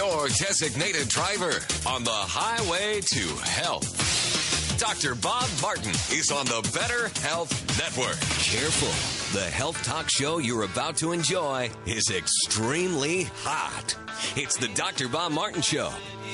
your designated driver on the highway to health. Dr. Bob Martin is on the Better Health Network. Careful. The health talk show you're about to enjoy is extremely hot. It's the Dr. Bob Martin Show.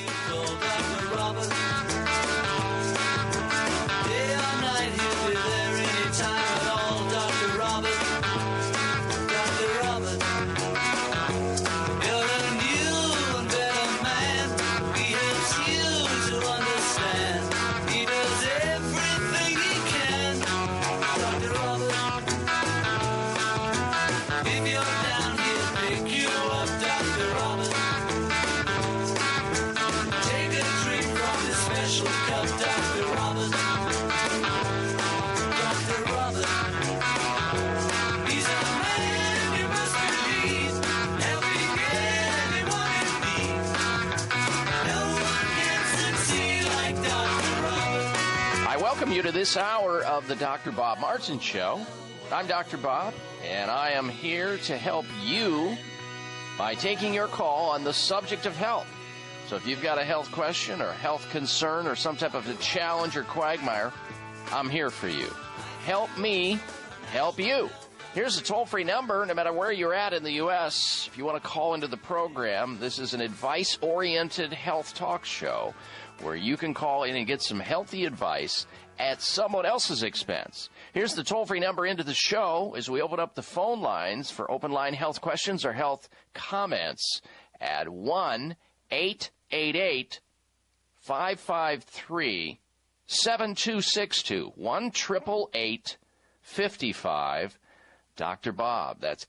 You to this hour of the Dr. Bob Martin Show. I'm Dr. Bob, and I am here to help you by taking your call on the subject of health. So if you've got a health question or health concern or some type of a challenge or quagmire, I'm here for you. Help me help you. Here's a toll-free number, no matter where you're at in the U.S. If you want to call into the program, this is an advice-oriented health talk show where you can call in and get some healthy advice at someone else's expense. Here's the toll-free number into the show as we open up the phone lines for open line health questions or health comments at 1-888-553-7262. 1-888-55 Dr. Bob. That's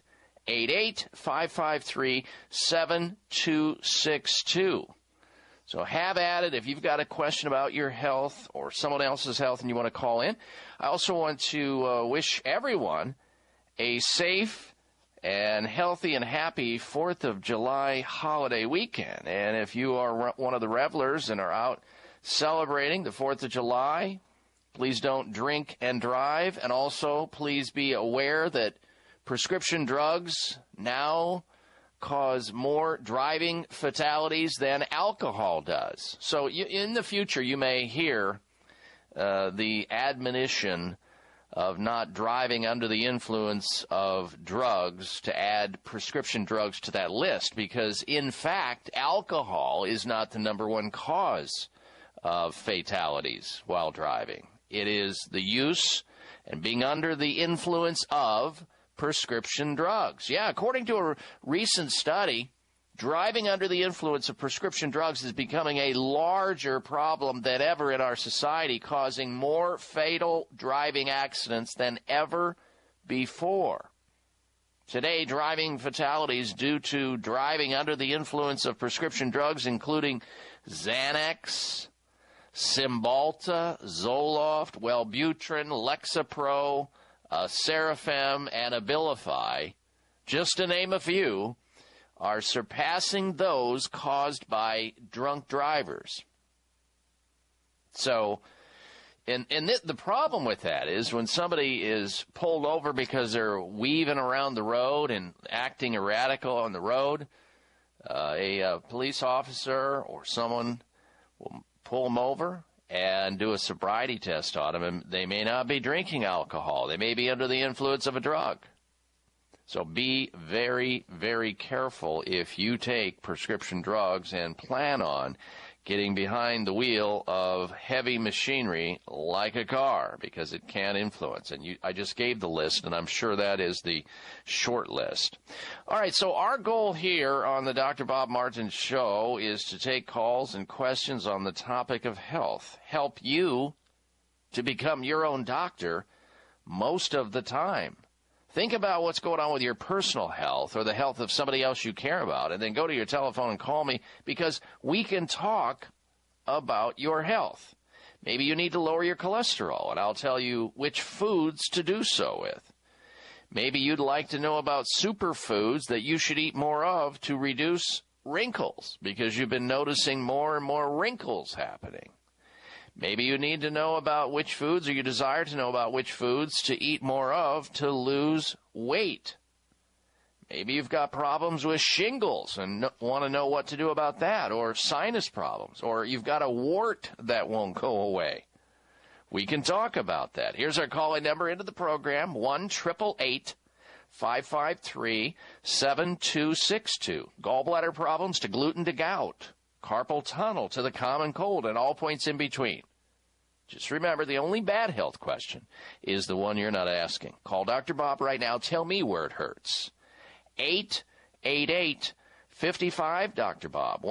888-553-7262. So have at it if you've got a question about your health or someone else's health and you want to call in. I also want to wish everyone a safe and healthy and happy 4th of July holiday weekend. And if you are one of the revelers and are out celebrating the 4th of July, please don't drink and drive. And also please be aware that prescription drugs now cause more driving fatalities than alcohol does. So in the future, you may hear the admonition of not driving under the influence of drugs to add prescription drugs to that list because, in fact, alcohol is not the number one cause of fatalities while driving. It is the use and being under the influence of prescription drugs. Yeah, according to a recent study, driving under the influence of prescription drugs is becoming a larger problem than ever in our society, causing more fatal driving accidents than ever before. Today, driving fatalities due to driving under the influence of prescription drugs, including Xanax, Cymbalta, Zoloft, Wellbutrin, Lexapro, Serafem, and Abilify, just to name a few, are surpassing those caused by drunk drivers. So, the problem with that is when somebody is pulled over because they're weaving around the road and acting erratic on the road, a police officer or someone will pull them over and do a sobriety test on them, and they may not be drinking alcohol. They may be under the influence of a drug. So be very, very careful if you take prescription drugs and plan on getting behind the wheel of heavy machinery like a car, because it can influence. And I just gave the list, and I'm sure that is the short list. All right, so our goal here on the Dr. Bob Martin Show is to take calls and questions on the topic of health, help you to become your own doctor most of the time. Think about what's going on with your personal health or the health of somebody else you care about, and then go to your telephone and call me, because we can talk about your health. Maybe you need to lower your cholesterol, and I'll tell you which foods to do so with. Maybe you'd like to know about superfoods that you should eat more of to reduce wrinkles, because you've been noticing more and more wrinkles happening. Maybe you need to know about which foods, or you desire to know about which foods to eat more of to lose weight. Maybe you've got problems with shingles and want to know what to do about that, or sinus problems, or you've got a wart that won't go away. We can talk about that. Here's our call-in number into the program, 1-888-553-7262. Gallbladder problems to gluten to gout, carpal tunnel to the common cold, and all points in between. Just remember, the only bad health question is the one you're not asking. Call Dr. Bob right now. Tell me where it hurts. 888-55-Dr. Bob,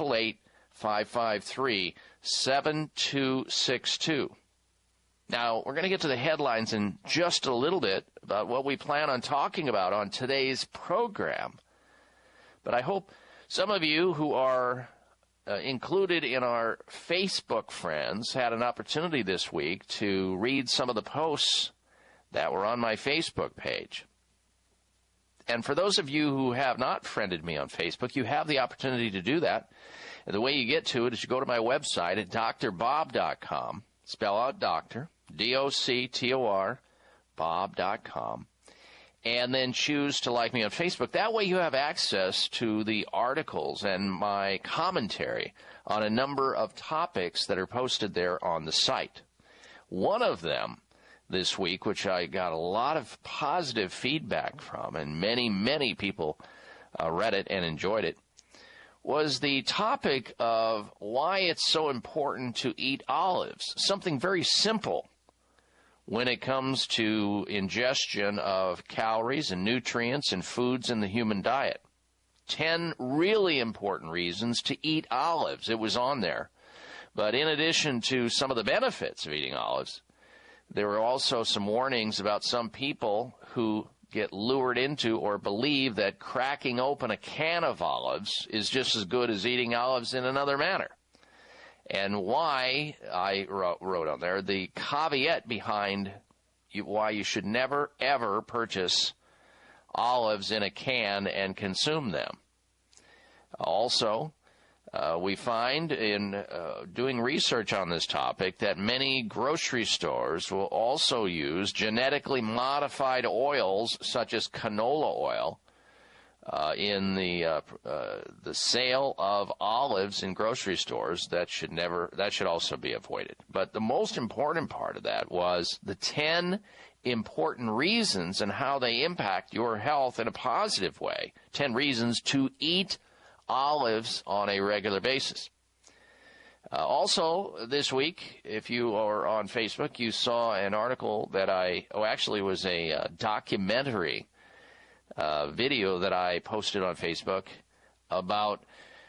1-888-553-7262. Now, we're going to get to the headlines in just a little bit about what we plan on talking about on today's program. But I hope some of you who are included in our Facebook friends had an opportunity this week to read some of the posts that were on my Facebook page. And for those of you who have not friended me on Facebook, you have the opportunity to do that. And the way you get to it is you go to my website at drbob.com, spell out doctor, D-O-C-T-O-R, bob.com, and then choose to like me on Facebook. That way you have access to the articles and my commentary on a number of topics that are posted there on the site. One of them this week, which I got a lot of positive feedback from, and many people read it and enjoyed it, was the topic of why it's so important to eat olives. Something very simple when it comes to ingestion of calories and nutrients and foods in the human diet. 10 really important reasons to eat olives. It was on there. But in addition to some of the benefits of eating olives, there were also some warnings about some people who get lured into or believe that cracking open a can of olives is just as good as eating olives in another manner. And why, I wrote on there, the caveat behind why you should never, ever purchase olives in a can and consume them. Also, we find in doing research on this topic that many grocery stores will also use genetically modified oils such as canola oil in the sale of olives in grocery stores. That should also be avoided. But the most important part of that was the 10 important reasons and how they impact your health in a positive way. 10 reasons to eat olives on a regular basis. Also, this week, if you are on Facebook, you saw an article that was a documentary video that I posted on Facebook about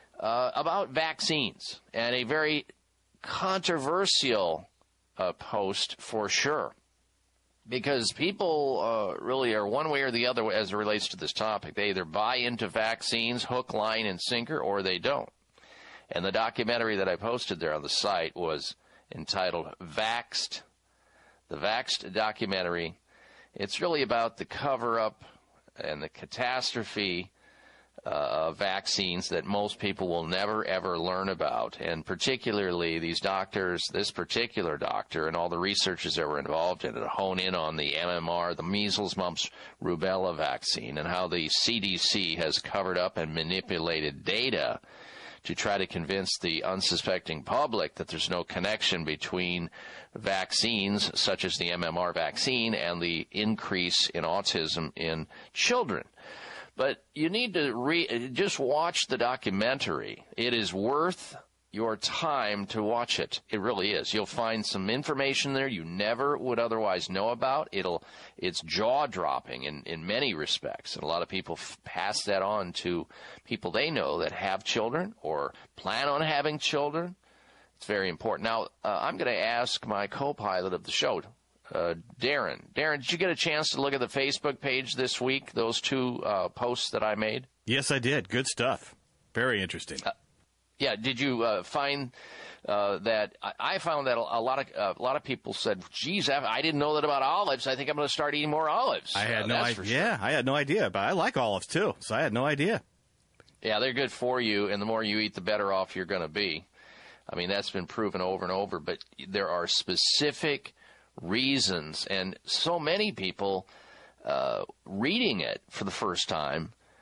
vaccines, and a very controversial post for sure, because people really are one way or the other as it relates to this topic. They either buy into vaccines hook, line, and sinker, or they don't. And the documentary that I posted there on the site was entitled Vaxxed, the Vaxxed documentary. It's really about the cover-up and the catastrophe of vaccines that most people will never, ever learn about. And particularly these doctors, this particular doctor and all the researchers that were involved in it, hone in on the MMR, the measles, mumps, rubella vaccine, and how the CDC has covered up and manipulated data to try to convince the unsuspecting public that there's no connection between vaccines such as the MMR vaccine and the increase in autism in children. But you need to just watch the documentary. It is worth your time to watch it. It really is. You'll find some information there you never would otherwise know about. It's jaw-dropping in many respects. And a lot of people pass that on to people they know that have children or plan on having children. It's very important. Now, I'm going to ask my co-pilot of the show, Darren. Darren, did you get a chance to look at the Facebook page this week, those two posts that I made? Yes, I did. Good stuff. Very interesting. Yeah, did you find that? I found that a lot of people said, "Geez, I didn't know that about olives. I think I'm going to start eating more olives." I had no idea. Sure. Yeah, I had no idea, but I like olives too, so I had no idea. Yeah, they're good for you, and the more you eat, the better off you're going to be. I mean, that's been proven over and over. But there are specific reasons, and so many people reading it for the first time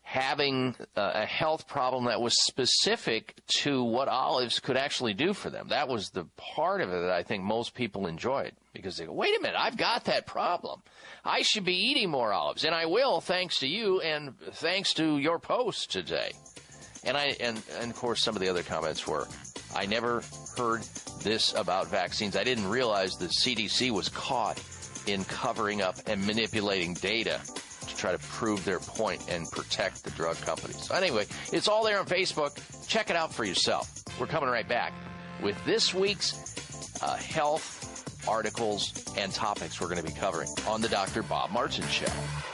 having a health problem that was specific to what olives could actually do for them. That was the part of it that I think most people enjoyed, because they go, wait a minute, I've got that problem. I should be eating more olives, and I will, thanks to you and thanks to your post today. And of course, some of the other comments were, I never heard this about vaccines. I didn't realize the CDC was caught in covering up and manipulating data to try to prove their point and protect the drug companies. So anyway, it's all there on Facebook. Check it out for yourself. We're coming right back with this week's health articles and topics we're going to be covering on the Dr. Bob Martin Show.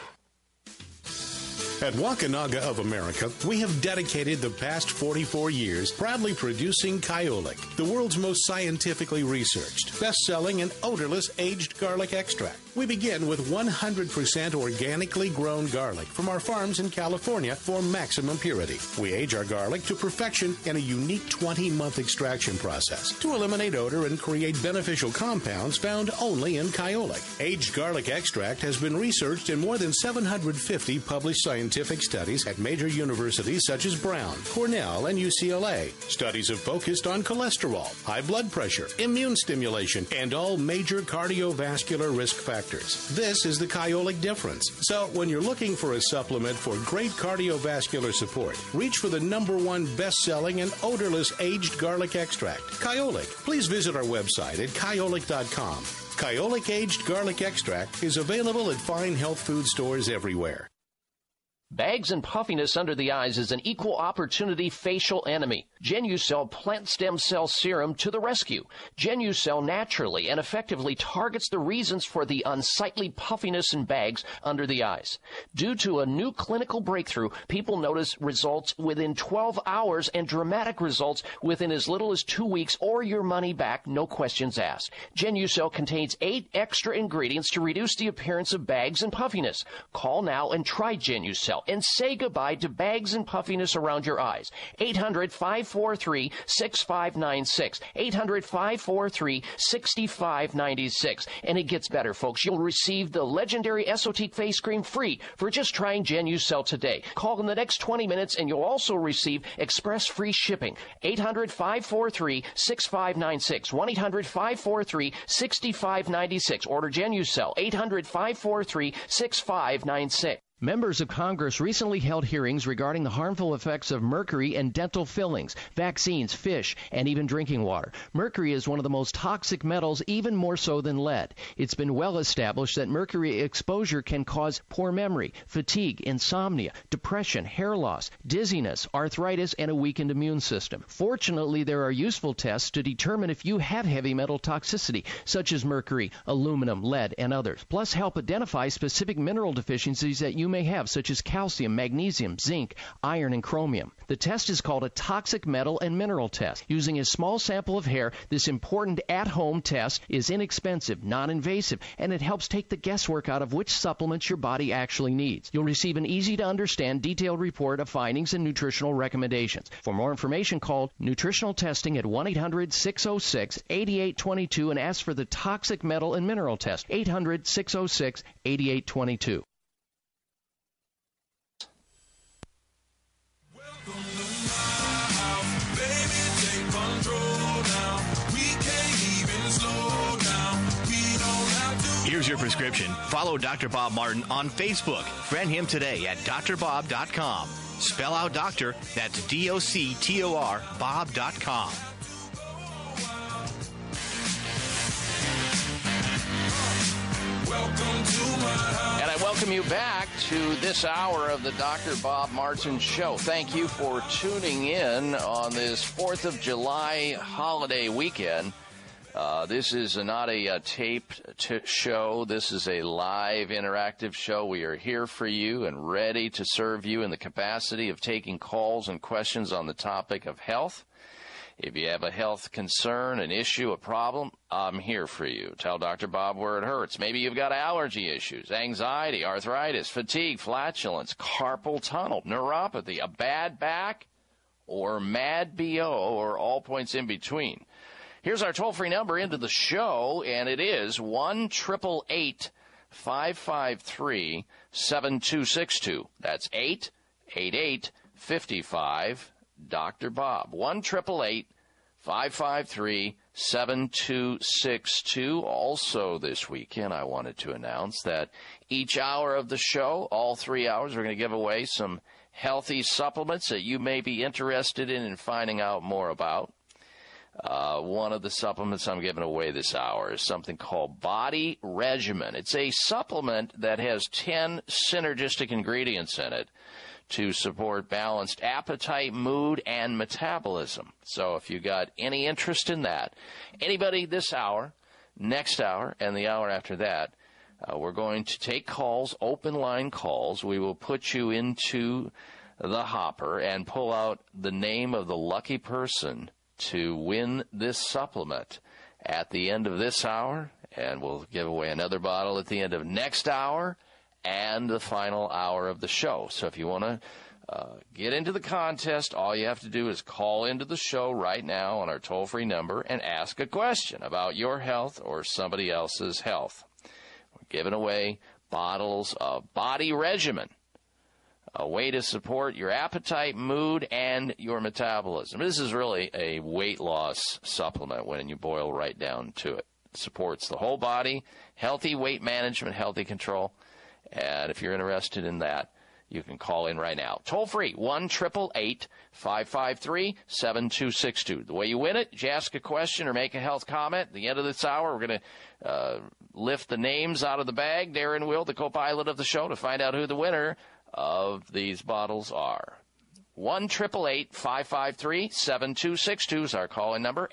At Wakunaga of America, we have dedicated the past 44 years proudly producing Kyolic, the world's most scientifically researched, best-selling, and odorless aged garlic extract. We begin with 100% organically grown garlic from our farms in California for maximum purity. We age our garlic to perfection in a unique 20-month extraction process to eliminate odor and create beneficial compounds found only in Kyolic. Aged garlic extract has been researched in more than 750 published scientific studies at major universities such as Brown, Cornell, and UCLA. Studies have focused on cholesterol, high blood pressure, immune stimulation, and all major cardiovascular risk factors. This is the Kyolic difference. So when you're looking for a supplement for great cardiovascular support, reach for the #1 best-selling and odorless aged garlic extract, Kyolic. Please visit our website at kyolic.com. Kyolic Aged Garlic Extract is available at fine health food stores everywhere. Bags and puffiness under the eyes is an equal opportunity facial enemy. Genucel Plant Stem Cell Serum to the rescue. Genucel naturally and effectively targets the reasons for the unsightly puffiness and bags under the eyes. Due to a new clinical breakthrough, people notice results within 12 hours and dramatic results within as little as 2 weeks, or your money back, no questions asked. Genucel contains 8 extra ingredients to reduce the appearance of bags and puffiness. Call now and try Genucel and say goodbye to bags and puffiness around your eyes. 800-543-6596. 800-543-6596. And it gets better, folks. You'll receive the legendary Esotique face cream free for just trying Genucel today. Call in the next 20 minutes and you'll also receive express free shipping. 800-543-6596. 1-800-543-6596. Order Genucel. 800-543-6596. Members of Congress recently held hearings regarding the harmful effects of mercury in dental fillings, vaccines, fish, and even drinking water. Mercury is one of the most toxic metals, even more so than lead. It's been well established that mercury exposure can cause poor memory, fatigue, insomnia, depression, hair loss, dizziness, arthritis, and a weakened immune system. Fortunately, there are useful tests to determine if you have heavy metal toxicity, such as mercury, aluminum, lead, and others. Plus, help identify specific mineral deficiencies that you may have, such as calcium, magnesium, zinc, iron, and chromium. The test is called a toxic metal and mineral test. Using a small sample of hair, this important at-home test is inexpensive, non-invasive, and it helps take the guesswork out of which supplements your body actually needs. You'll receive an easy-to-understand, detailed report of findings and nutritional recommendations. For more information, call Nutritional Testing at 1-800-606-8822 and ask for the toxic metal and mineral test. 800-606-8822. Here's your prescription. Follow Dr. Bob Martin on Facebook. Friend him today at drbob.com. Spell out doctor, that's D-O-C-T-O-R, bob.com. And I welcome you back to this hour of the Dr. Bob Martin Show. Thank you for tuning in on this 4th of July holiday weekend. This is not a taped show. This is a live, interactive show. We are here for you and ready to serve you in the capacity of taking calls and questions on the topic of health. If you have a health concern, an issue, a problem, I'm here for you. Tell Dr. Bob where it hurts. Maybe you've got allergy issues, anxiety, arthritis, fatigue, flatulence, carpal tunnel, neuropathy, a bad back, or mad BO, or all points in between. Here's our toll-free number into the show, and it is 1-888-553-7262. That's 1-888-55 Dr. Bob. 1-888-553-7262. Also this weekend, I wanted to announce that each hour of the show, all 3 hours, we're going to give away some healthy supplements that you may be interested in finding out more about. One of the supplements I'm giving away this hour is something called Body Regimen. It's a supplement that has 10 synergistic ingredients in it to support balanced appetite, mood, and metabolism. So if you got any interest in that, anybody this hour, next hour, and the hour after that, we're going to take calls, open line calls. We will put you into the hopper and pull out the name of the lucky person to win this supplement at the end of this hour, and we'll give away another bottle at the end of next hour and the final hour of the show. So if you want to get into the contest, all you have to do is call into the show right now on our toll-free number and ask a question about your health or somebody else's health. We're giving away bottles of Body Regimen, a way to support your appetite, mood, and your metabolism. This is really a weight loss supplement when you boil right down to it. It supports the whole body, healthy weight management, healthy control. And if you're interested in that, you can call in right now. Toll free, 1-888-553-7262. The way you win it, you ask a question or make a health comment. At the end of this hour, we're going to lift the names out of the bag. Darren Will, the co-pilot of the show, to find out who the winner of these bottles are. 1-888-553-7262 is our call-in number,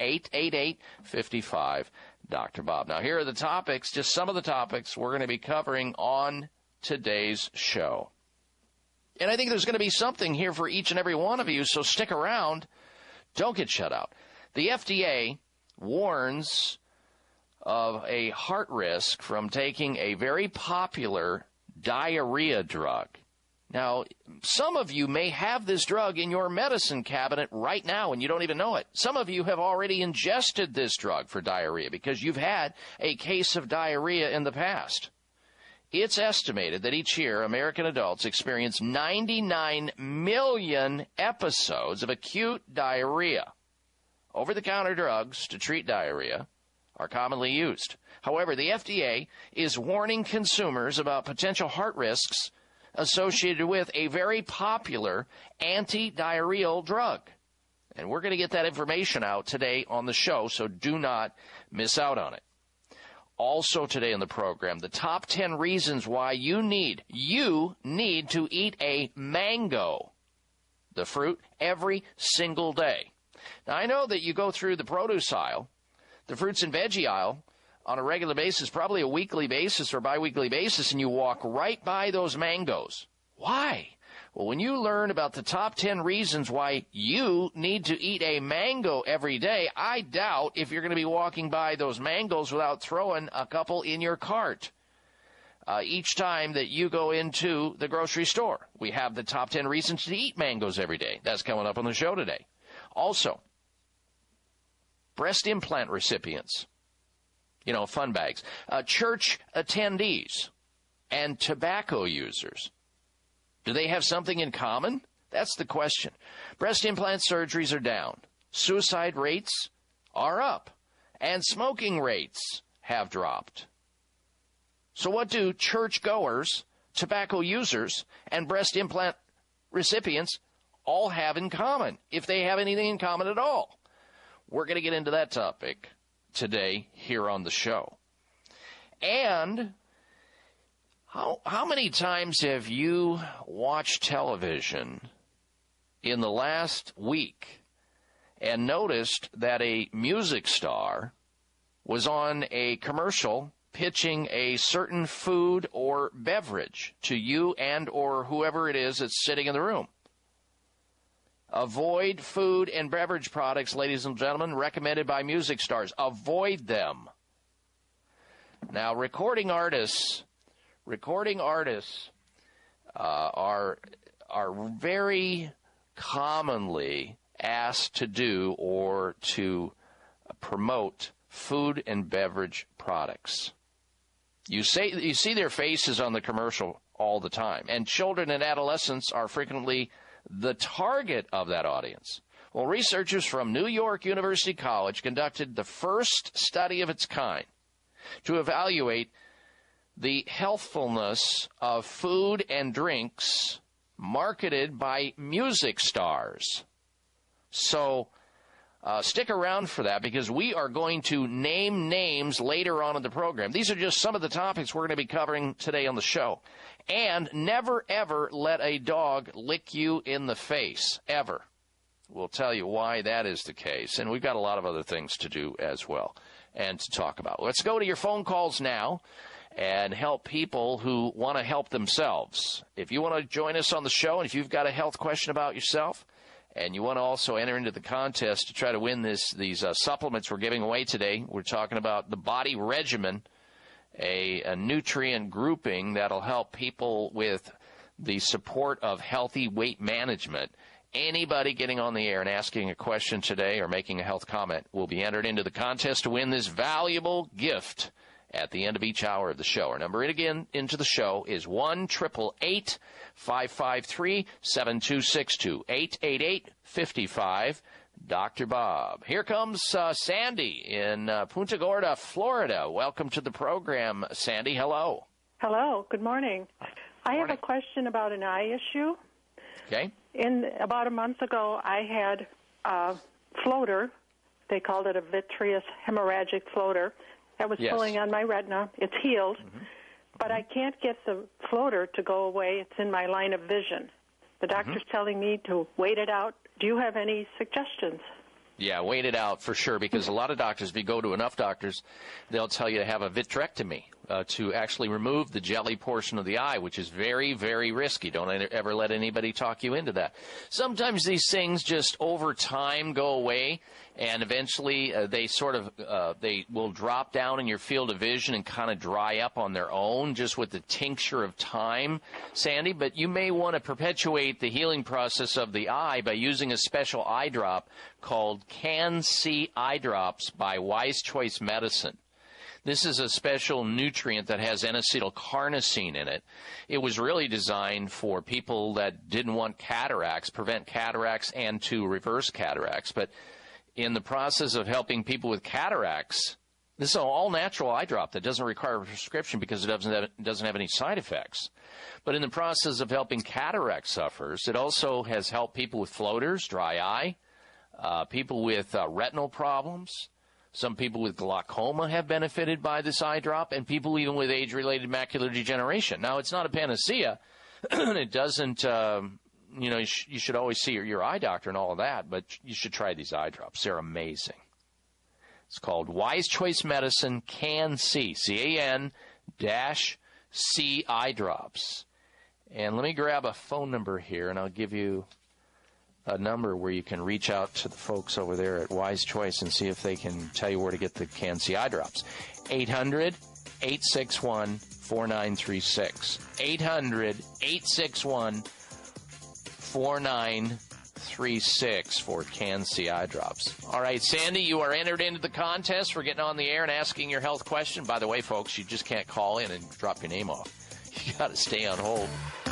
888-55-Dr. Bob. Now, here are the topics, just some of the topics we're going to be covering on today's show. And I think there's going to be something here for each and every one of you, so stick around. Don't get shut out. The FDA warns of a heart risk from taking a very popular diarrhea drug. Now, some of you may have this drug in your medicine cabinet right now and you don't even know it. Some of you have already ingested this drug for diarrhea because you've had a case of diarrhea in the past. It's estimated that each year American adults experience 99 million episodes of acute diarrhea. Over-the-counter drugs to treat diarrhea are commonly used. However, the FDA is warning consumers about potential heart risks associated with a very popular anti-diarrheal drug. And we're going to get that information out today on the show, so do not miss out on it. Also today in the program, the top 10 reasons why you need to eat a mango, the fruit, every single day. Now, I know that you go through the produce aisle, the fruits and veggie aisle, on a regular basis, probably a weekly basis or biweekly basis, and you walk right by those mangoes. Why? Well, when you learn about the top 10 reasons why you need to eat a mango every day, I doubt if you're going to be walking by those mangoes without throwing a couple in your cart. Each time that you go into the grocery store, we have the top 10 reasons to eat mangoes every day. That's coming up on the show today. Also, breast implant recipients. Fun bags, church attendees, and tobacco users. Do they have something in common? That's the question. Breast implant surgeries are down. Suicide rates are up. And smoking rates have dropped. So what do churchgoers, tobacco users, and breast implant recipients all have in common, if they have anything in common at all? We're going to get into that topic today here on the show. And how many times have you watched television in the last week and noticed that a music star was on a commercial pitching a certain food or beverage to you and or whoever it is that's sitting in the room? Avoid food and beverage products, ladies and gentlemen, recommended by music stars. Avoid them. Now, recording artists are very commonly asked to do or to promote food and beverage products. You see their faces on the commercial all the time. And children and adolescents are frequently the target of that audience. Well, researchers from New York University College conducted the first study of its kind to evaluate the healthfulness of food and drinks marketed by music stars. So stick around for that, because we are going to name names later on in the program. These are just some of the topics we're going to be covering today on the show. And never, ever let a dog lick you in the face, ever. We'll tell you why that is the case. And we've got a lot of other things to do as well and to talk about. Let's go to your phone calls now and help people who want to help themselves. If you want to join us on the show, and if you've got a health question about yourself, and you want to also enter into the contest to try to win these supplements we're giving away today, we're talking about the Body Regimen, a nutrient grouping that'll help people with the support of healthy weight management. Anybody getting on the air and asking a question today or making a health comment will be entered into the contest to win this valuable gift at the end of each hour of the show. Our number again into the show is 1-888-553-7262, 888-55 Dr. Bob. Here comes Sandy in Punta Gorda, Florida. Welcome to the program, Sandy. Hello. Hello. Good morning. I have a question about an eye issue. Okay. About a month ago, I had a floater. They called it a vitreous hemorrhagic floater. That was pulling on my retina. It's healed, but I can't get the floater to go away. It's in my line of vision. The doctor's telling me to wait it out. Do you have any suggestions? Yeah, wait it out for sure, because a lot of doctors, if you go to enough doctors, they'll tell you to have a vitrectomy to actually remove the jelly portion of the eye, which is very, very risky. Don't ever let anybody talk you into that. Sometimes these things just over time go away, and eventually they will drop down in your field of vision and kind of dry up on their own just with the tincture of time, Sandy. But you may want to perpetuate the healing process of the eye by using a special eye drop called Can-C Eye Drops by Wise Choice Medicine. This is a special nutrient that has N-acetylcarnosine in it. It was really designed for people that didn't want cataracts, prevent cataracts, and to reverse cataracts. But in the process of helping people with cataracts, this is an all-natural eye drop that doesn't require a prescription because it doesn't have any side effects. But in the process of helping cataract sufferers, it also has helped people with floaters, dry eye, people with retinal problems. Some people with glaucoma have benefited by this eye drop, and people even with age-related macular degeneration. Now, it's not a panacea. It doesn't, you should always see your eye doctor and all of that, but you should try these eye drops. They're amazing. It's called Wise Choice Medicine Can-C, C-A-N-C Eye Drops. And let me grab a phone number here, and I'll give you a number where you can reach out to the folks over there at Wise Choice and see if they can tell you where to get the Can-C Eye Drops. 800-861-4936. 800-861-4936 for Can-C Eye Drops. All right, Sandy, you are entered into the contest for getting on the air and asking your health question. By the way, folks, you just can't call in and drop your name off. You got to stay on hold.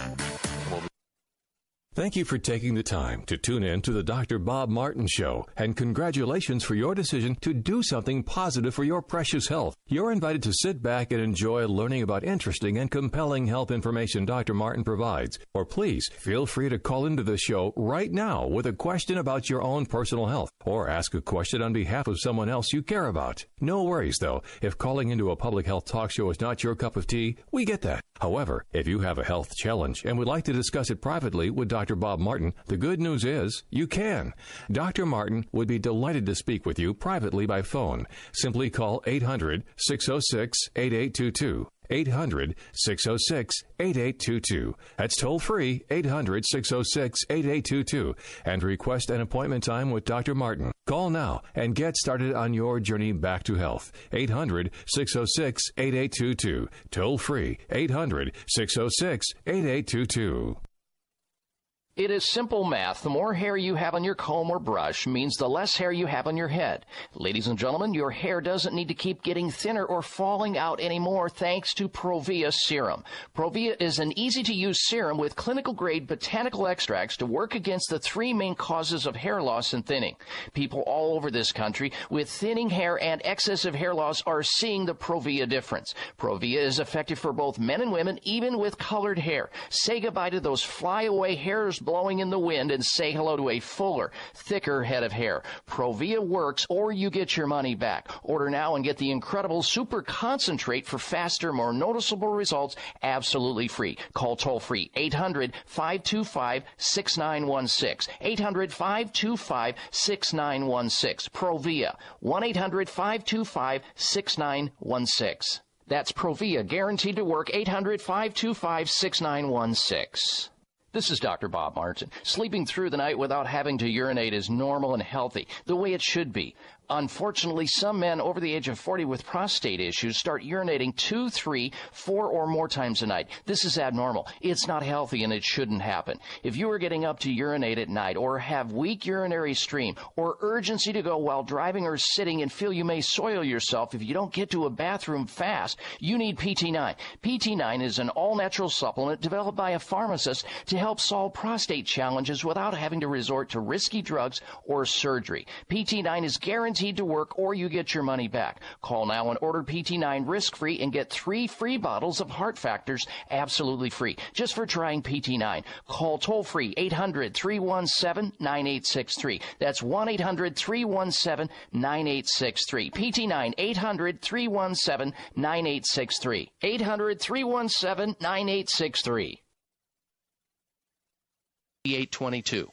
Thank you for taking the time to tune in to the Dr. Bob Martin Show, and congratulations for your decision to do something positive for your precious health. You're invited to sit back and enjoy learning about interesting and compelling health information Dr. Martin provides. Or please feel free to call into the show right now with a question about your own personal health, or ask a question on behalf of someone else you care about. No worries, though. If calling into a public health talk show is not your cup of tea, we get that. However, if you have a health challenge and would like to discuss it privately with Dr. Bob Martin, the good news is you can. Dr. Martin would be delighted to speak with you privately by phone. Simply call 800-606-8822. 800-606-8822. That's toll free, 800-606-8822, and request an appointment time with Dr. Martin. Call now and get started on your journey back to health. 800-606-8822. Toll free, 800-606-8822. It is simple math. The more hair you have on your comb or brush means the less hair you have on your head. Ladies and gentlemen, your hair doesn't need to keep getting thinner or falling out anymore thanks to Provia Serum. Provia is an easy-to-use serum with clinical-grade botanical extracts to work against the three main causes of hair loss and thinning. People all over this country with thinning hair and excessive hair loss are seeing the Provia difference. Provia is effective for both men and women, even with colored hair. Say goodbye to those flyaway hairs blowing in the wind and say hello to a fuller, thicker head of hair. Provia works or you get your money back. Order now and get the incredible super concentrate for faster, more noticeable results absolutely free. Call toll-free 800-525-6916. 800-525-6916. Provia. 1-800-525-6916. That's Provia, guaranteed to work. 800-525-6916. This is Dr. Bob Martin. Sleeping through the night without having to urinate is normal and healthy, the way it should be. Unfortunately, some men over the age of 40 with prostate issues start urinating 2, 3, 4 or more times a night. This is abnormal. It's not healthy and it shouldn't happen. If you are getting up to urinate at night or have weak urinary stream or urgency to go while driving or sitting and feel you may soil yourself if you don't get to a bathroom fast, you need PT9. PT9 is an all-natural supplement developed by a pharmacist to help solve prostate challenges without having to resort to risky drugs or surgery. PT9 is guaranteed to work or you get your money back. Call now and order PT9 risk-free and get 3 free bottles of Heart Factors absolutely free just for trying PT9. Call toll-free 800-317-9863. That's 1-800-317-9863. PT9 800-317-9863. 800-317-9863. 822.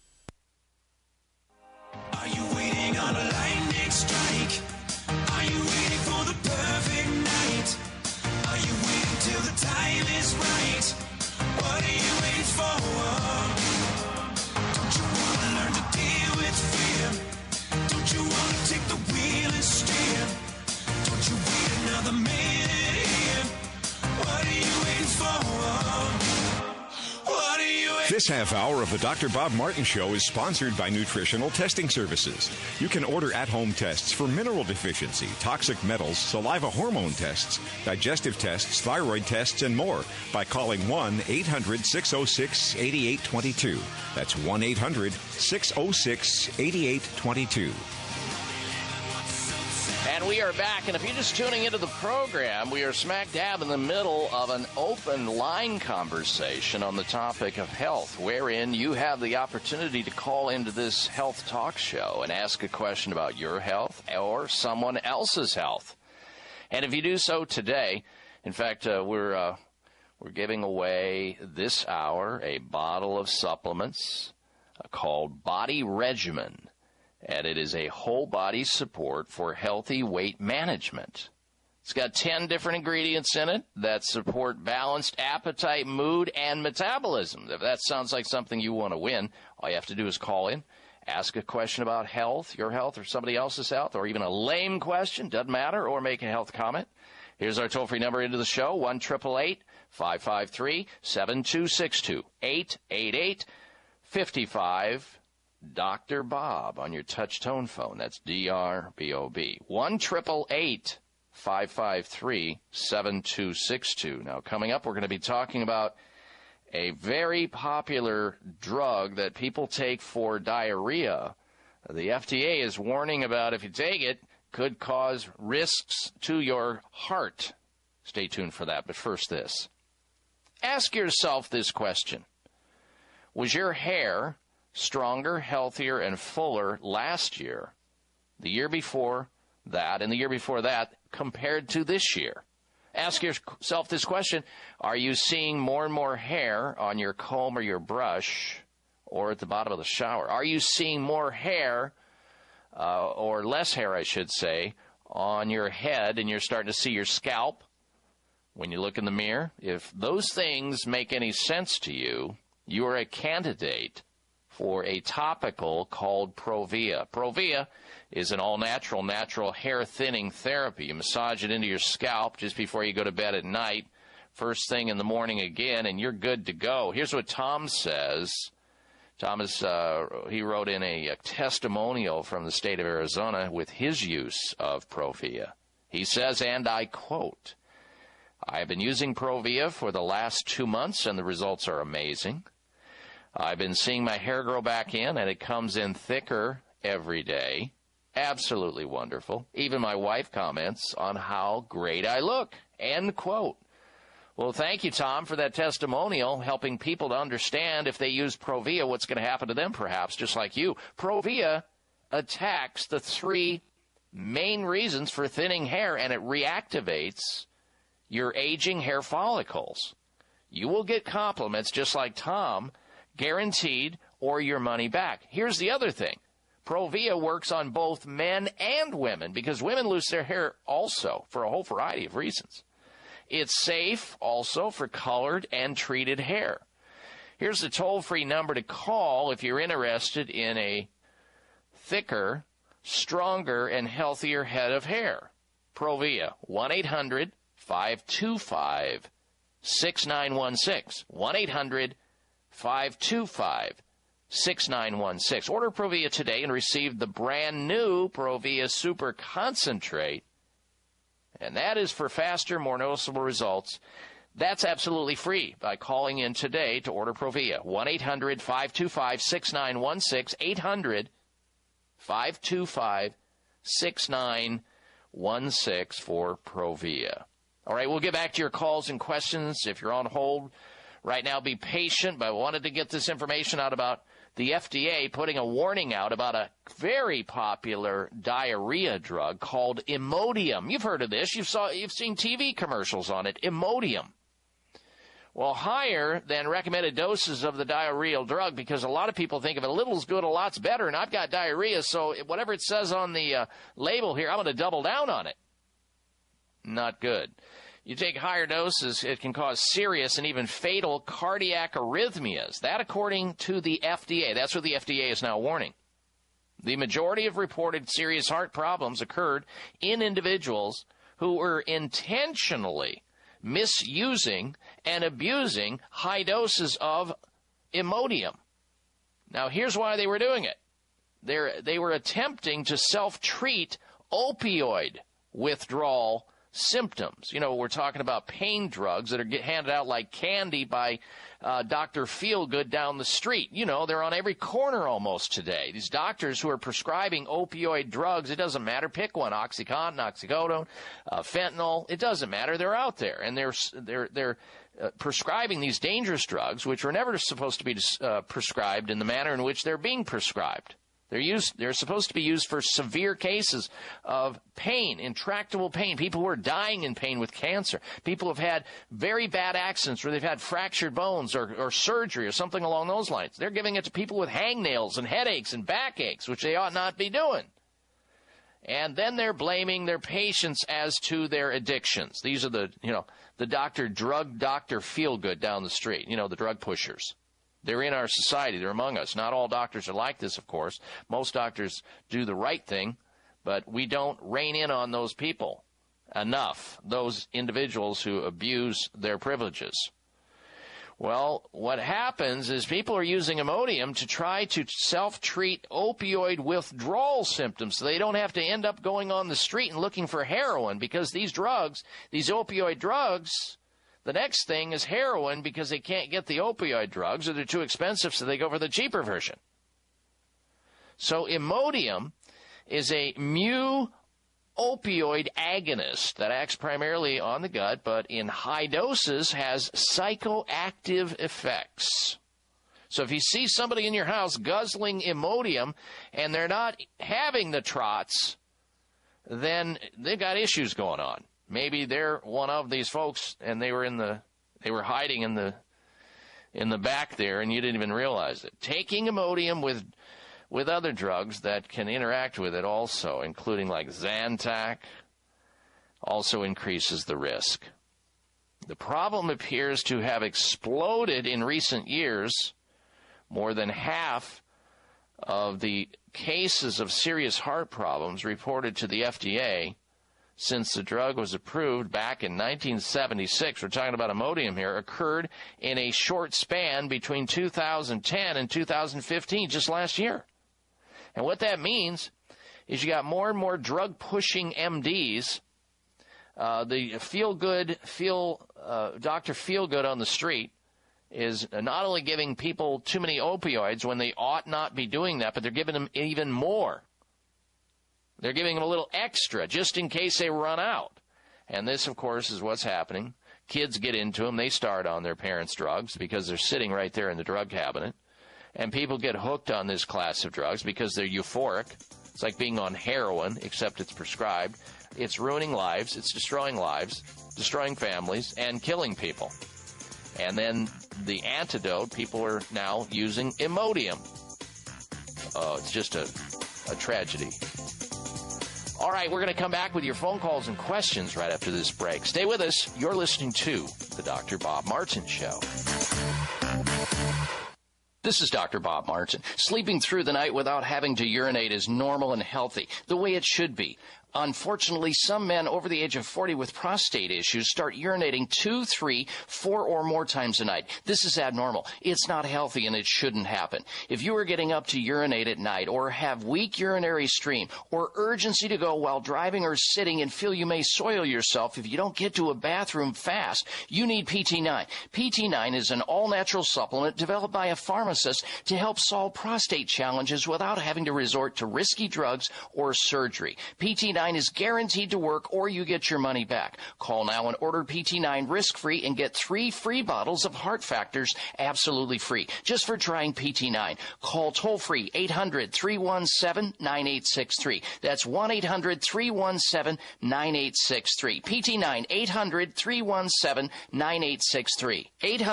Are you waiting on a lightning strike? Are you waiting for the perfect night? Are you waiting till the time is right? What are you waiting for? Don't you want to learn to deal with fear? Don't you want to take the wheel and steer? Don't you wait another minute here? What are you waiting for? What are you waiting for? This half hour of the Dr. Bob Martin Show is sponsored by Nutritional Testing Services. You can order at-home tests for mineral deficiency, toxic metals, saliva hormone tests, digestive tests, thyroid tests, and more by calling 1-800-606-8822. That's 1-800-606-8822. And we are back, and if you're just tuning into the program, we are smack dab in the middle of an open line conversation on the topic of health, wherein you have the opportunity to call into this health talk show and ask a question about your health or someone else's health. And if you do so today, in fact, we're giving away this hour a bottle of supplements called Body Regimen. And it is a whole body support for healthy weight management. It's got 10 different ingredients in it that support balanced appetite, mood, and metabolism. If that sounds like something you want to win, all you have to do is call in, ask a question about health, your health, or somebody else's health, or even a lame question, doesn't matter, or make a health comment. Here's our toll-free number into the show, 1-888-553-7262, 888-55 Dr. Bob on your touch tone phone. That's DRBOB. 1-888-553-7262. Now, coming up, we're going to be talking about a very popular drug that people take for diarrhea. The FDA is warning about if you take it, could cause risks to your heart. Stay tuned for that. But first, this. Ask yourself this question. Was your hair stronger, healthier, and fuller last year, the year before that, and the year before that, compared to this year? Ask yourself this question. Are you seeing more and more hair on your comb or your brush or at the bottom of the shower? Are you seeing more hair, or less hair, I should say, on your head, and you're starting to see your scalp when you look in the mirror? If those things make any sense to you, you are a candidate for a topical called Provia. Provia is an all-natural, natural hair thinning therapy. You massage it into your scalp just before you go to bed at night, first thing in the morning again, and you're good to go. Here's what Tom says Thomas, he wrote in a testimonial from the state of Arizona with his use of Provia. He says, and I quote, I've been using Provia for the last 2 months, and the results are amazing. I've been seeing my hair grow back in, and it comes in thicker every day. Absolutely wonderful. Even my wife comments on how great I look. End quote. Well, thank you, Tom, for that testimonial, helping people to understand if they use Provia, what's going to happen to them, perhaps, just like you. Provia attacks the 3 main reasons for thinning hair, and it reactivates your aging hair follicles. You will get compliments just like Tom, guaranteed, or your money back. Here's the other thing. Provia works on both men and women because women lose their hair also for a whole variety of reasons. It's safe also for colored and treated hair. Here's the toll-free number to call if you're interested in a thicker, stronger, and healthier head of hair. Provia, 1-800-525-6916. 1-800-525-6916. Order Provia today and receive the brand new Provia Super Concentrate. And that is for faster, more noticeable results. That's absolutely free by calling in today to order Provia. 1-800-525-6916. 800-525-6916 for Provia. All right, we'll get back to your calls and questions. If you're on hold right now, be patient. But I wanted to get this information out about the FDA putting a warning out about a very popular diarrhea drug called Imodium. You've heard of this. You've seen TV commercials on it. Imodium. Well, higher than recommended doses of the diarrheal drug, because a lot of people think if a little's good, a lot's better, and I've got diarrhea, so whatever it says on the label here, I'm going to double down on it. Not good. You take higher doses, it can cause serious and even fatal cardiac arrhythmias. That according to the FDA. That's what the FDA is now warning. The majority of reported serious heart problems occurred in individuals who were intentionally misusing and abusing high doses of Imodium. Now, here's why they were doing it. They were attempting to self-treat opioid withdrawal symptoms. You know, we're talking about pain drugs that are handed out like candy by Dr. Feelgood down the street. You know, they're on every corner almost today. These doctors who are prescribing opioid drugs, it doesn't matter. Pick one, OxyContin, oxycodone, fentanyl. It doesn't matter. They're out there, and they're prescribing these dangerous drugs, which were never supposed to be prescribed in the manner in which they're being prescribed. They're supposed to be used for severe cases of pain, intractable pain, people who are dying in pain with cancer, people who have had very bad accidents where they've had fractured bones or surgery or something along those lines. They're giving it to people with hangnails and headaches and backaches, which they ought not be doing. And then they're blaming their patients as to their addictions. These are the drug doctor Feelgood down the street, the drug pushers. They're in our society. They're among us. Not all doctors are like this, of course. Most doctors do the right thing, but we don't rein in on those people enough, those individuals who abuse their privileges. Well, what happens is people are using Imodium to try to self-treat opioid withdrawal symptoms so they don't have to end up going on the street and looking for heroin, because these drugs, these opioid drugs, the next thing is heroin, because they can't get the opioid drugs or they're too expensive, so they go for the cheaper version. So Imodium is a mu opioid agonist that acts primarily on the gut, but in high doses has psychoactive effects. So if you see somebody in your house guzzling Imodium and they're not having the trots, then they've got issues going on. Maybe they're one of these folks, and they were hiding in the back there, and you didn't even realize it. Taking Imodium with other drugs that can interact with it also, including like Zantac, also increases the risk. The problem appears to have exploded in recent years. More than half of the cases of serious heart problems reported to the FDA since the drug was approved back in 1976, we're talking about Imodium here, occurred in a short span between 2010 and 2015, just last year. And what that means is you got more and more drug-pushing MDs, the Dr. Feelgood on the street is not only giving people too many opioids when they ought not be doing that, but they're giving them even more. They're giving them a little extra just in case they run out. And this, of course, is what's happening. Kids get into them. They start on their parents' drugs because they're sitting right there in the drug cabinet. And people get hooked on this class of drugs because they're euphoric. It's like being on heroin, except it's prescribed. It's ruining lives. It's destroying lives, destroying families, and killing people. And then the antidote, people are now using Imodium. Oh, it's just a tragedy. All right, we're going to come back with your phone calls and questions right after this break. Stay with us. You're listening to The Dr. Bob Martin Show. This is Dr. Bob Martin. Sleeping through the night without having to urinate is normal and healthy, the way it should be. Unfortunately, some men over the age of 40 with prostate issues start urinating 2, 3, 4 or more times a night. This is abnormal. It's not healthy and it shouldn't happen. If you are getting up to urinate at night or have weak urinary stream or urgency to go while driving or sitting and feel you may soil yourself if you don't get to a bathroom fast, you need PT9. PT9 is an all-natural supplement developed by a pharmacist to help solve prostate challenges without having to resort to risky drugs or surgery. PT9 is guaranteed to work or you get your money back. Call now and order PT9 risk-free and get 3 free bottles of Heart Factors absolutely free just for trying PT9. Call toll-free 800-317-9863. That's 1-800-317-9863. PT9 800-317-9863.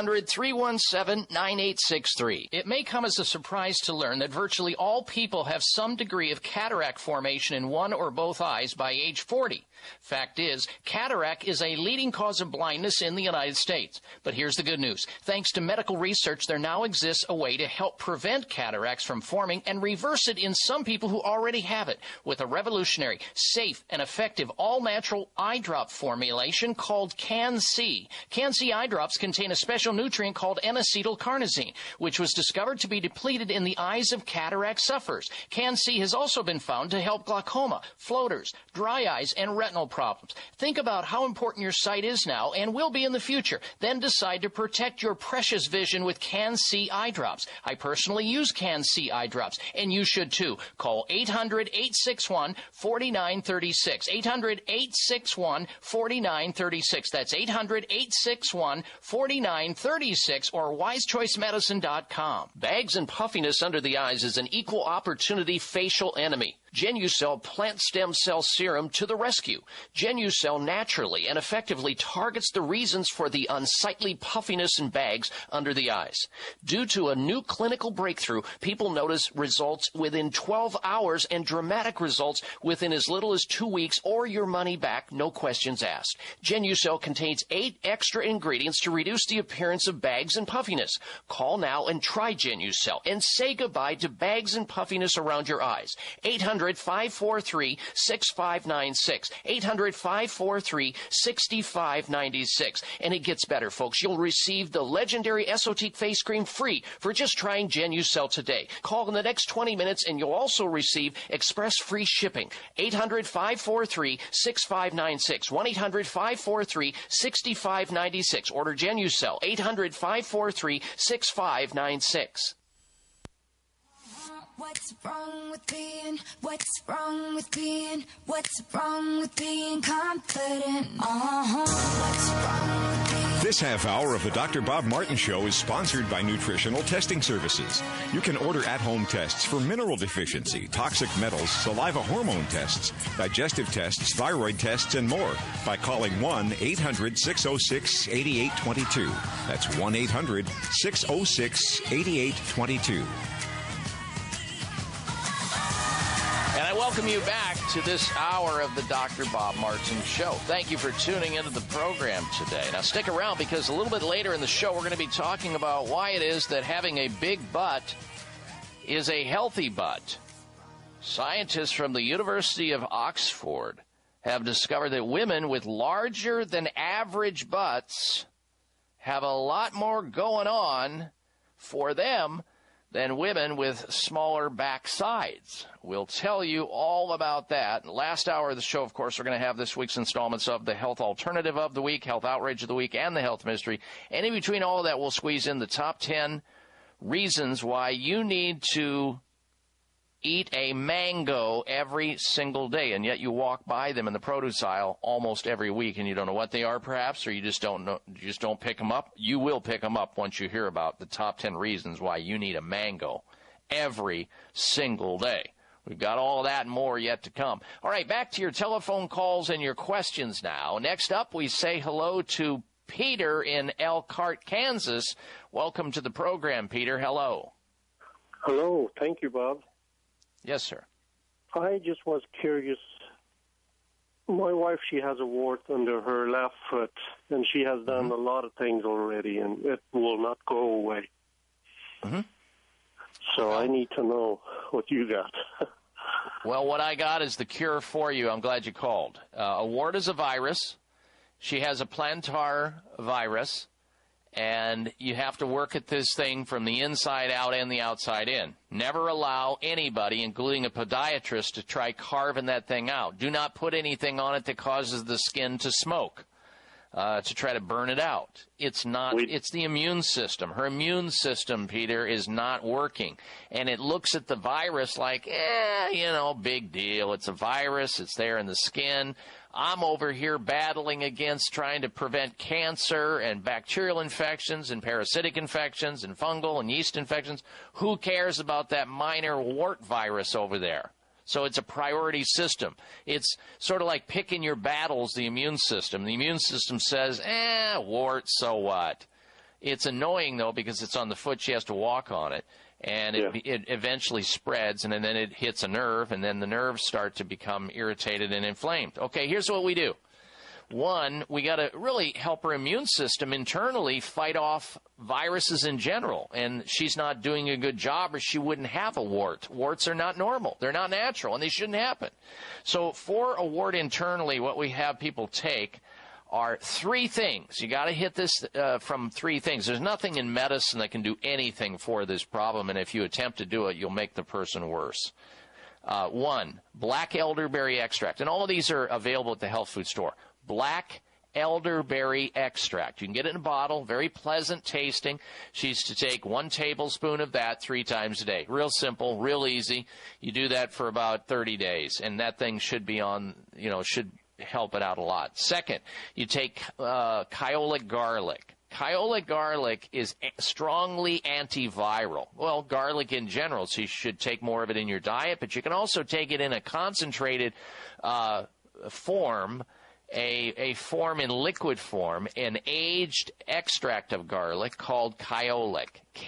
800-317-9863. It may come as a surprise to learn that virtually all people have some degree of cataract formation in one or both eyes by age 40. Fact is, cataract is a leading cause of blindness in the United States. But here's the good news. Thanks to medical research, there now exists a way to help prevent cataracts from forming and reverse it in some people who already have it with a revolutionary, safe, and effective all-natural eye drop formulation called Can-C. Can-C eye drops contain a special nutrient called N-acetylcarnosine, which was discovered to be depleted in the eyes of cataract sufferers. Can-C has also been found to help glaucoma, floaters, dry eyes, and retinal problems. Think about how important your sight is now and will be in the future. Then decide to protect your precious vision with Can-C eye drops. I personally use Can-C eye drops, and you should too. Call 800-861-4936. 800-861-4936. That's 800-861-4936 or wisechoicemedicine.com. Bags and puffiness under the eyes is an equal opportunity facial enemy. Genucell Plant Stem Cell Serum to the rescue. Genucell naturally and effectively targets the reasons for the unsightly puffiness and bags under the eyes. Due to a new clinical breakthrough, people notice results within 12 hours and dramatic results within as little as 2 weeks or your money back, no questions asked. Genucell contains 8 extra ingredients to reduce the appearance of bags and puffiness. Call now and try Genucell and say goodbye to bags and puffiness around your eyes. 800-543-6596. 800-543-6596. And it gets better, folks. You'll receive the legendary Esotique face cream free for just trying Genucell today. Call in the next 20 minutes and you'll also receive express free shipping. 800-543-6596. 1-800-543-6596. Order Genucell. 800-543-6596. What's wrong with being confident? What's wrong with being... This half hour of the Dr. Bob Martin Show is sponsored by Nutritional Testing Services. You can order at-home tests for mineral deficiency, toxic metals, saliva hormone tests, digestive tests, thyroid tests, and more by calling 1-800-606-8822. That's 1-800-606-8822. And I welcome you back to this hour of the Dr. Bob Martin Show. Thank you for tuning into the program today. Now, stick around because a little bit later in the show, we're going to be talking about why it is that having a big butt is a healthy butt. Scientists from the University of Oxford have discovered that women with larger than average butts have a lot more going on for them than women with smaller backsides. We'll tell you all about that. Last hour of the show, of course, we're going to have this week's installments of the Health Alternative of the Week, Health Outrage of the Week, and the Health Mystery. And in between all of that, we'll squeeze in the top 10 reasons why you need to eat a mango every single day, and yet you walk by them in the produce aisle almost every week, and you don't know what they are, perhaps, or you just don't know, you just don't pick them up. You will pick them up once you hear about the top 10 reasons why you need a mango every single day. We've got all that and more yet to come. All right, back to your telephone calls and your questions now. Next up, we say hello to Peter in Elkhart, Kansas. Welcome to the program, Peter. Hello. Hello. Thank you, Bob. Yes, sir. I just was curious. My wife, she has a wart under her left foot, and she has done a lot of things already, and it will not go away. So I need to know what you got. Well, what I got is the cure for you. I'm glad you called. A wart is a virus. She has a plantar virus, and you have to work at this thing from the inside out and the outside in. Never allow anybody, including a podiatrist, to try carving that thing out. Do not put anything on it that causes the skin to smoke, to try to burn it out. It's not. It's the immune system. Her immune system, Peter, is not working. And it looks at the virus like, big deal. It's a virus. It's there in the skin. I'm over here battling against trying to prevent cancer and bacterial infections and parasitic infections and fungal and yeast infections. Who cares about that minor wart virus over there? So it's a priority system. It's sort of like picking your battles, the immune system. The immune system says, wart, so what? It's annoying, though, because it's on the foot. She has to walk on it. And it eventually spreads, and then it hits a nerve, and then the nerves start to become irritated and inflamed. Okay, here's what we do. One, we got to really help her immune system internally fight off viruses in general. And she's not doing a good job, or she wouldn't have a wart. Warts are not normal. They're not natural, and they shouldn't happen. So for a wart internally, what we have people take are three things. You got to hit this from three things. There's nothing in medicine that can do anything for this problem, and if you attempt to do it, you'll make the person worse. One, black elderberry extract, and all of these are available at the health food store. Black elderberry extract. You can get it in a bottle, very pleasant tasting. She's to take 1 tablespoon of that 3 times a day. Real simple, real easy. You do that for about 30 days, and that thing should be on, should help it out a lot. Second, you take Kyolic garlic. Kyolic garlic is strongly antiviral. Well, garlic in general, so you should take more of it in your diet, but you can also take it in a concentrated form, a form in liquid form, an aged extract of garlic called Kyolic,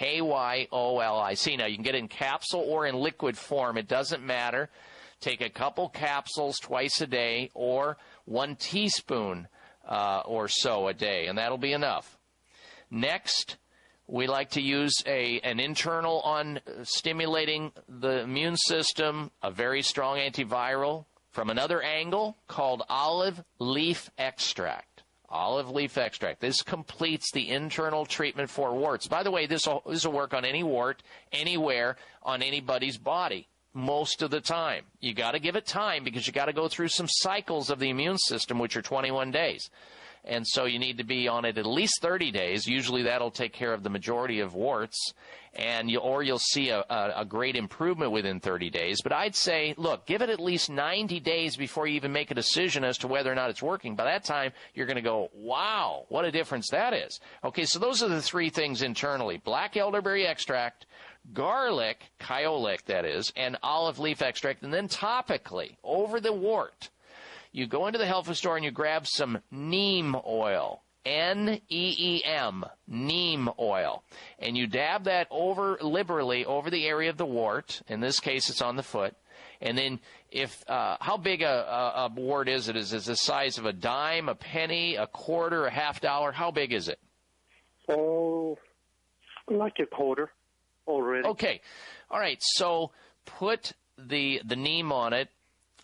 Kyolic. Now, you can get it in capsule or in liquid form. It doesn't matter. Take a couple capsules twice a day, or 1 teaspoon or so a day, and that'll be enough. Next, we like to use an internal on stimulating the immune system, a very strong antiviral from another angle called olive leaf extract. Olive leaf extract. This completes the internal treatment for warts. By the way, this will work on any wart, anywhere, on anybody's body. Most of the time. You got to give it time, because you got to go through some cycles of the immune system, which are 21 days. And so you need to be on it at least 30 days. Usually that'll take care of the majority of warts, and you'll see a great improvement within 30 days. But I'd say, look, give it at least 90 days before you even make a decision as to whether or not it's working. By that time, you're going to go, wow, what a difference that is. Okay, so those are the three things internally. Black elderberry extract, garlic, Kyolic that is, and olive leaf extract. And then topically, over the wart, you go into the health food store and you grab some neem oil, N-E-E-M, neem oil, and you dab that liberally over the area of the wart. In this case, it's on the foot. And then how big a wart is it? Is it the size of a dime, a penny, a quarter, a $50? How big is it? Oh, like a quarter. Already. Okay. All right. So put the neem on it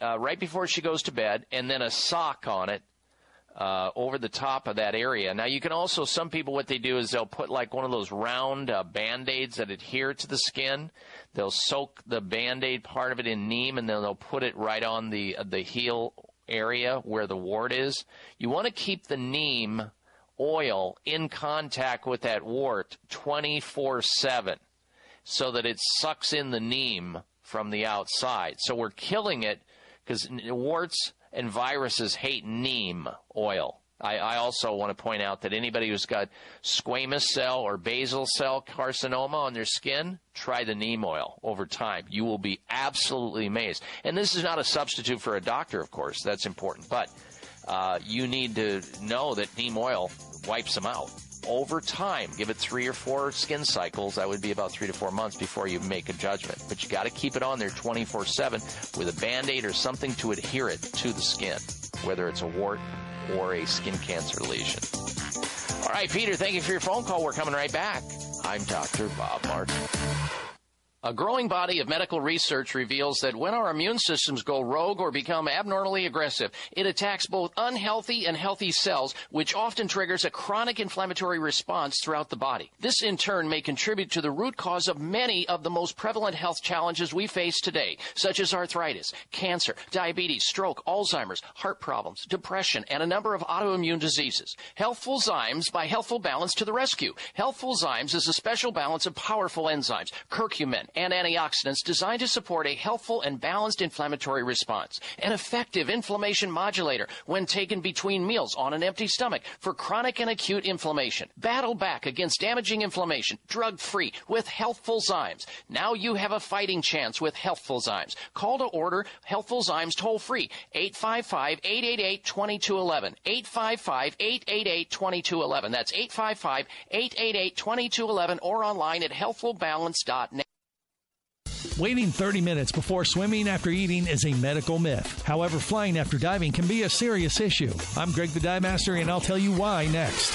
right before she goes to bed, and then a sock on it over the top of that area. Now, you can also, some people, what they do is they'll put like one of those round Band-Aids that adhere to the skin. They'll soak the Band-Aid part of it in neem, and then they'll put it right on the heel area where the wart is. You want to keep the neem oil in contact with that wart 24/7 so that it sucks in the neem from the outside. So we're killing it because warts and viruses hate neem oil. I also want to point out that anybody who's got squamous cell or basal cell carcinoma on their skin, try the neem oil over time. You will be absolutely amazed. And this is not a substitute for a doctor, of course. That's important. But you need to know that neem oil wipes them out. Over time, give it 3 or 4 skin cycles. That would be about 3 to 4 months before you make a judgment. But you got to keep it on there 24/7 with a Band-Aid or something to adhere it to the skin, whether it's a wart or a skin cancer lesion. All right, Peter, thank you for your phone call. We're coming right back. I'm Dr. Bob Martin. A growing body of medical research reveals that when our immune systems go rogue or become abnormally aggressive, it attacks both unhealthy and healthy cells, which often triggers a chronic inflammatory response throughout the body. This, in turn, may contribute to the root cause of many of the most prevalent health challenges we face today, such as arthritis, cancer, diabetes, stroke, Alzheimer's, heart problems, depression, and a number of autoimmune diseases. Healthful Zymes by Healthful Balance to the rescue. Healthful Zymes is a special balance of powerful enzymes, curcumin, and antioxidants designed to support a healthful and balanced inflammatory response. An effective inflammation modulator when taken between meals on an empty stomach for chronic and acute inflammation. Battle back against damaging inflammation, drug-free with Healthful Zymes. Now you have a fighting chance with Healthful Zymes. Call to order Healthful Zymes toll-free, 855-888-2211, 855-888-2211. That's 855-888-2211 or online at healthfulbalance.net. Waiting 30 minutes before swimming after eating is a medical myth. However, flying after diving can be a serious issue. I'm Greg the Dive Master, and I'll tell you why next.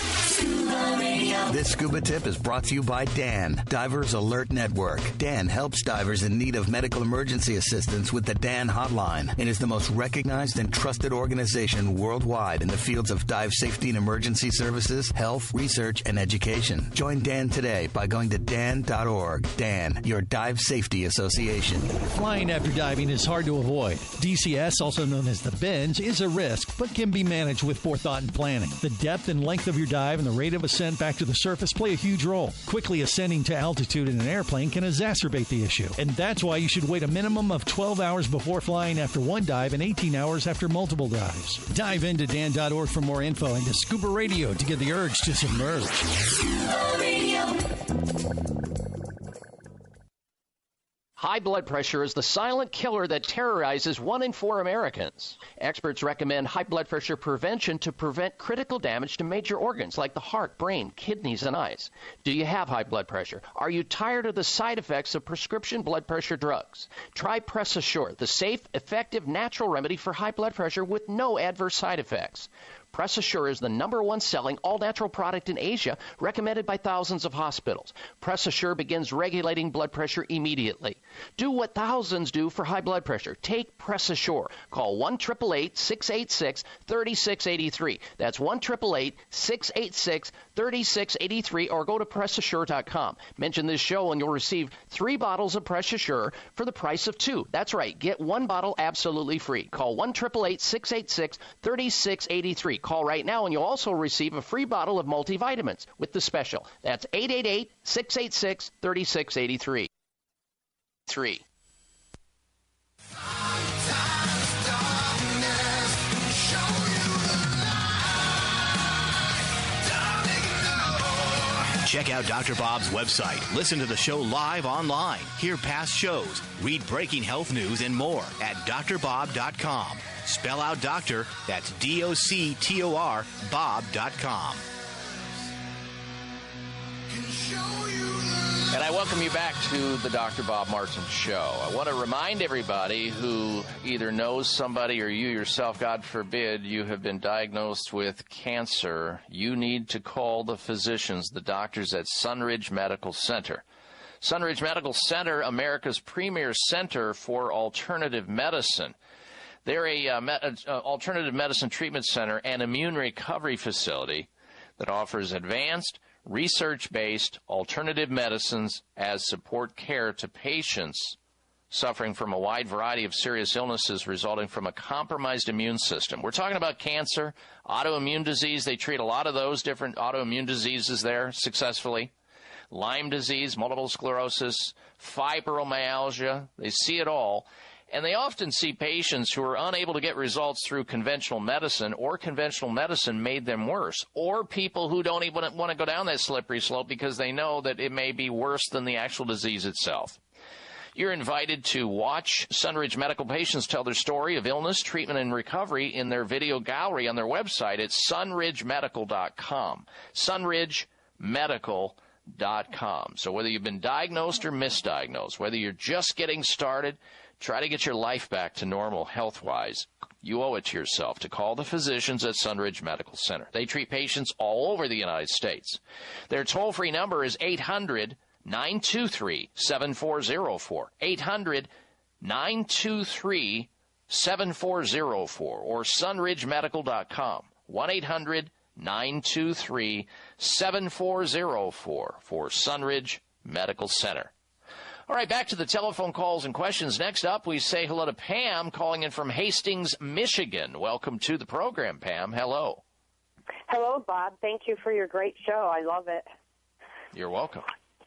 This scuba tip is brought to you by DAN, Divers Alert Network. DAN helps divers in need of medical emergency assistance with the DAN hotline and is the most recognized and trusted organization worldwide in the fields of dive safety and emergency services, health, research, and education. Join DAN today by going to dan.org. DAN, your dive safety association. Flying after diving is hard to avoid. DCS, also known as the binge, is a risk, but can be managed with forethought and planning. The depth and length of your dive and the rate of ascent back to the surface play a huge role. Quickly ascending to altitude in an airplane can exacerbate the issue, and that's why you should wait a minimum of 12 hours before flying after one dive and 18 hours after multiple dives. Dive into dan.org for more info and to Scuba Radio to get the urge to submerge. Scuba Radio. High blood pressure is the silent killer that terrorizes 1 in 4 Americans. Experts recommend high blood pressure prevention to prevent critical damage to major organs like the heart, brain, kidneys, and eyes. Do you have high blood pressure? Are you tired of the side effects of prescription blood pressure drugs? Try Press Assure, the safe, effective, natural remedy for high blood pressure with no adverse side effects. Press Assure is the #1 selling all-natural product in Asia, recommended by thousands of hospitals. Press Assure begins regulating blood pressure immediately. Do what thousands do for high blood pressure. Take Press Assure. Call 1-888-686-3683. That's 1-888-686-3683, or go to PressAssure.com. Mention this show and you'll receive 3 bottles of Press Assure for the price of 2. That's right. Get 1 bottle absolutely free. Call 1-888-686-3683. Call right now and you'll also receive a free bottle of multivitamins with the special. That's 888-686-3683. Check out Dr. Bob's website. Listen to the show live online. Hear past shows. Read breaking health news and more at drbob.com. Spell out doctor, that's DOCTOR, Bob.com. And I welcome you back to the Dr. Bob Martin Show. I want to remind everybody who either knows somebody or you yourself, God forbid, you have been diagnosed with cancer, you need to call the physicians, the doctors at Sunridge Medical Center. Sunridge Medical Center, America's premier center for alternative medicine. They're a alternative medicine treatment center and immune recovery facility that offers advanced, research-based alternative medicines as support care to patients suffering from a wide variety of serious illnesses resulting from a compromised immune system. We're talking about cancer, autoimmune disease. They treat a lot of those different autoimmune diseases there successfully. Lyme disease, multiple sclerosis, fibromyalgia. They see it all. And they often see patients who are unable to get results through conventional medicine, or conventional medicine made them worse, or people who don't even want to go down that slippery slope because they know that it may be worse than the actual disease itself. You're invited to watch Sunridge Medical patients tell their story of illness, treatment, and recovery in their video gallery on their website at sunridgemedical.com. sunridgemedical.com. So whether you've been diagnosed or misdiagnosed, whether you're just getting started, try to get your life back to normal health-wise, you owe it to yourself to call the physicians at Sunridge Medical Center. They treat patients all over the United States. Their toll-free number is 800-923-7404, 800-923-7404, or sunridgemedical.com, 1-800-923-7404 for Sunridge Medical Center. All right, back to the telephone calls and questions. Next up, we say hello to Pam calling in from Hastings, Michigan. Welcome to the program, Pam. Hello. Hello, Bob. Thank you for your great show. I love it. You're welcome.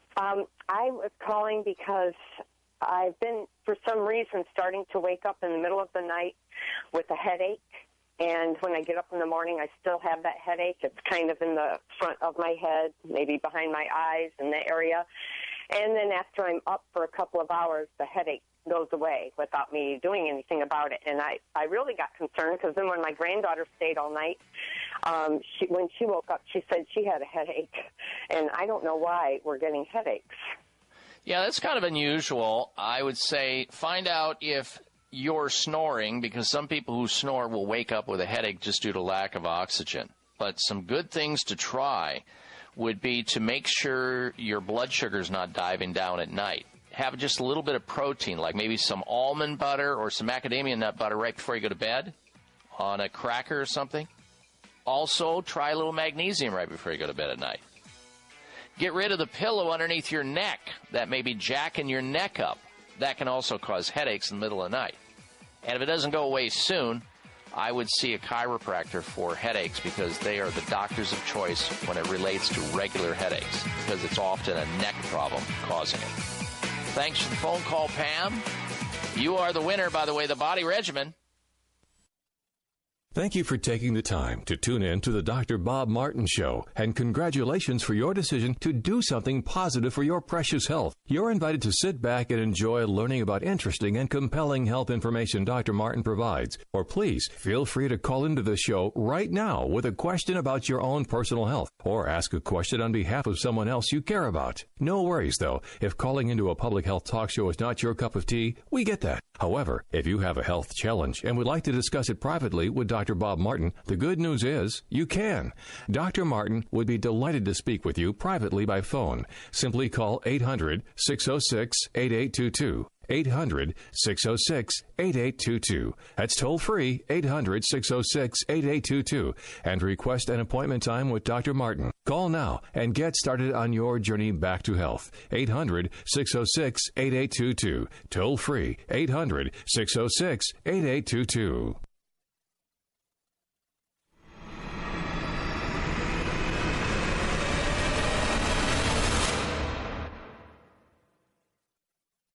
I was calling because I've been, for some reason, starting to wake up in the middle of the night with a headache. And when I get up in the morning, I still have that headache. It's kind of in the front of my head, maybe behind my eyes in the area. And then after I'm up for a couple of hours, the headache goes away without me doing anything about it. And I really got concerned because then when my granddaughter stayed all night, when she woke up, she said she had a headache. And I don't know why we're getting headaches. Yeah, that's kind of unusual. I would say find out if you're snoring, because some people who snore will wake up with a headache just due to lack of oxygen. But some good things to try would be to make sure your blood sugar is not diving down at night. Have just a little bit of protein, like maybe some almond butter or some macadamia nut butter right before you go to bed on a cracker or something. Also, try a little magnesium right before you go to bed at night. Get rid of the pillow underneath your neck that may be jacking your neck up. That can also cause headaches in the middle of the night. And if it doesn't go away soon, I would see a chiropractor for headaches, because they are the doctors of choice when it relates to regular headaches, because it's often a neck problem causing it. Thanks for the phone call, Pam. You are the winner, by the way, the Body Regimen. Thank you for taking the time to tune in to the Dr. Bob Martin Show, and congratulations for your decision to do something positive for your precious health. You're invited to sit back and enjoy learning about interesting and compelling health information Dr. Martin provides. Or please feel free to call into the show right now with a question about your own personal health, or ask a question on behalf of someone else you care about. No worries, though. If calling into a public health talk show is not your cup of tea, we get that. However, if you have a health challenge and would like to discuss it privately with Dr. Bob Martin, the good news is you can. Dr. Martin would be delighted to speak with you privately by phone. Simply call 800-606-8822. 800-606-8822. That's toll free, 800-606-8822, and request an appointment time with Dr. Martin. Call now and get started on your journey back to health. 800-606-8822. Toll free, 800-606-8822.